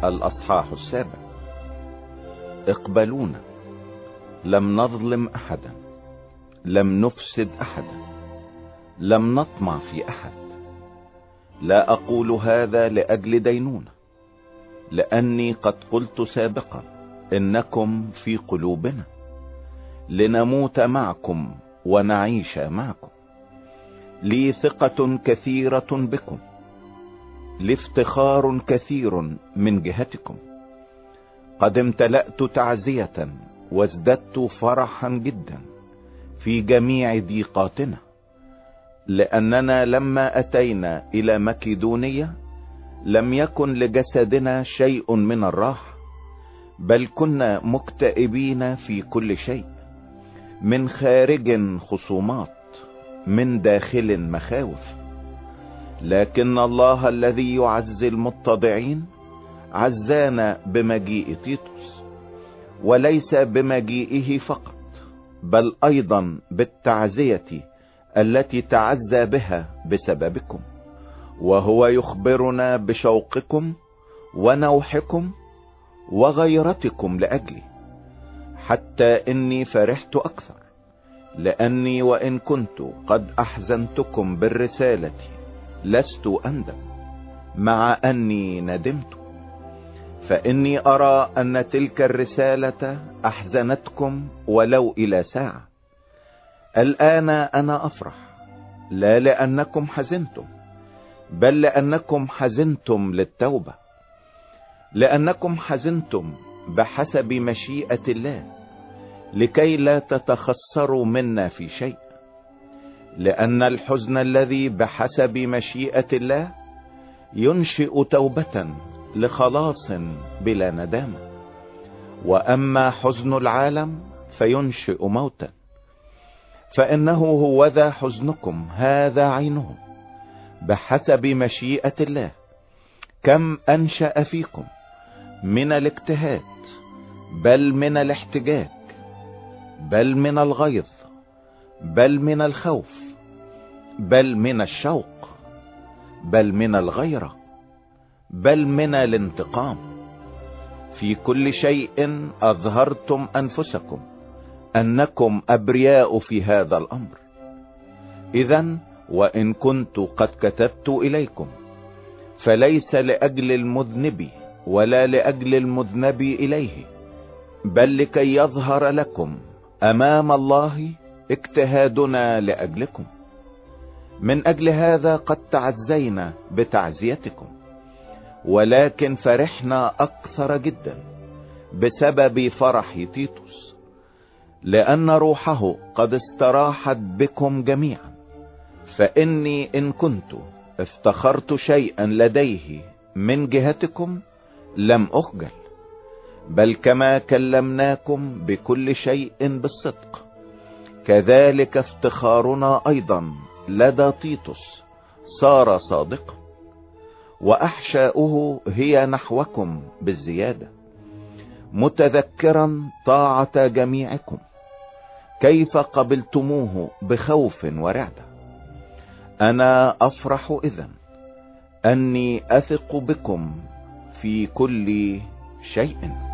الأصحاح 7. اقبلونا، لم نظلم أحدا، لم نفسد أحدا، لم نطمع في أحد. لا أقول هذا لأجل دينونة، لأني قد قلت سابقا إنكم في قلوبنا، لنموت معكم ونعيش معكم. لي ثقة كثيرة بكم، لافتخار كثير من جهتكم. قد امتلأت تعزية وازددت فرحا جدا في جميع ضيقاتنا، لأننا لما أتينا إلى مكيدونية لم يكن لجسدنا شيء من الراحة، بل كنا مكتئبين في كل شيء، من خارج خصومات، من داخل مخاوف. لكن الله الذي يعزي المتضعين عزانا بمجيء تيتوس، وليس بمجيئه فقط، بل ايضا بالتعزية التي تعزى بها بسببكم، وهو يخبرنا بشوقكم ونوحكم وغيرتكم لأجلي، حتى اني فرحت اكثر، لاني وان كنت قد احزنتكم بالرسالة لست اندم، مع اني ندمت، فاني ارى ان تلك الرسالة احزنتكم ولو الى ساعة. الان انا افرح، لا لانكم حزنتم، بل لانكم حزنتم للتوبة، لانكم حزنتم بحسب مشيئة الله، لكي لا تتخسروا منا في شيء. لأن الحزن الذي بحسب مشيئة الله ينشئ توبة لخلاص بلا ندامة، وأما حزن العالم فينشئ موتا. فإنه هوذا حزنكم هذا عينه بحسب مشيئة الله، كم أنشأ فيكم من الاجتهاد، بل من الاحتجاج، بل من الغيظ، بل من الخوف، بل من الشوق، بل من الغيرة، بل من الانتقام. في كل شيء أظهرتم أنفسكم أنكم أبرياء في هذا الأمر. إذن وإن كنت قد كتبت إليكم فليس لأجل المذنب ولا لأجل المذنب إليه، بل لكي يظهر لكم أمام الله اجتهادنا لأجلكم. من أجل هذا قد تعزينا بتعزيتكم، ولكن فرحنا أكثر جدا بسبب فرح تيتوس، لأن روحه قد استراحت بكم جميعا. فإني إن كنت افتخرت شيئا لديه من جهتكم لم أخجل، بل كما كلمناكم بكل شيء بالصدق، كذلك افتخارنا أيضا لدى تيتوس صار صادقا، وأحشاؤه هي نحوكم بالزيادة، متذكرا طاعة جميعكم كيف قبلتموه بخوف ورعدة. أنا أفرح إذن أني أثق بكم في كل شيء.